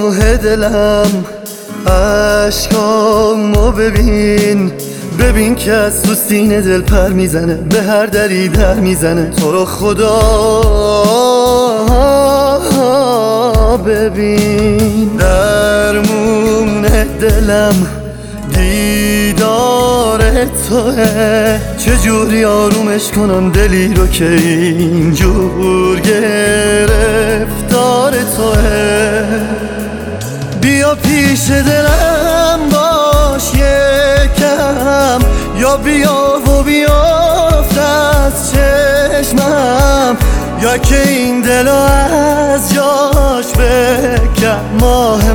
آه دلم عشقامو ببین که از تو سینه دل پر میزنه، به هر دری در میزنه. تو رو خدا ببین، درمون دلم دیدار توه. چجوری آرومش کنم دلی رو که اینجور گرفتار توه. بیا پیش دلم باش یکم، یا بیا و بیافت از چشمم، یا که این دل از جاش بکن ماه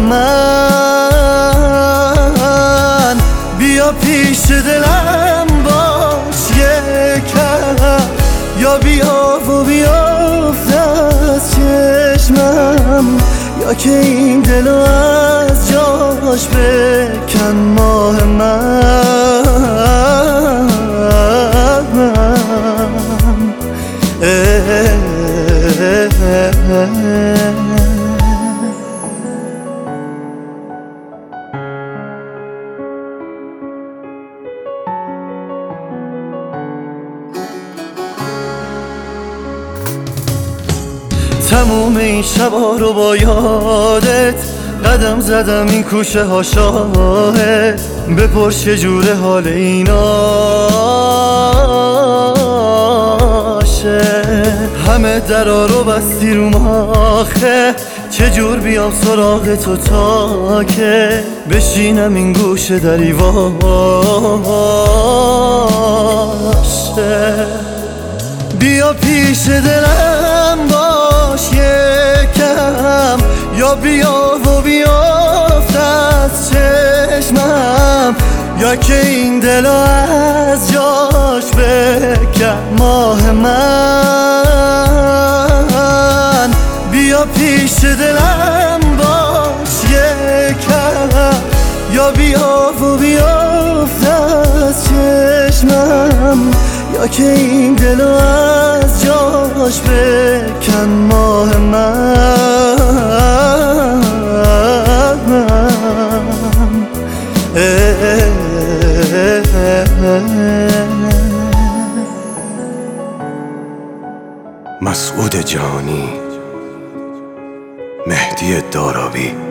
من. بیا پیش دلم باش یکم، یا بیا و بیافت از چشمم، یا که این دل از جاش بکن ماه من. تموم این شبا رو با یادت قدم زدم، این کوچه ها شاهد. بپرس چجوره حال ایناشه، همه درا رو بستی رو آخه. چجور بیام سراغ تو تا که بشینم این گوشه دری واشه. بیا پیش دلم باش یکم، یا بیا و بیافت از چشمم، یا که این دل از جاش بکن ماه من. بیا پیش دلم باش یکم، یا بیا و بیافت از چشمم، یا که این دل از جاش بکن ماه من. مسعود جهانی، مهدی دارابی.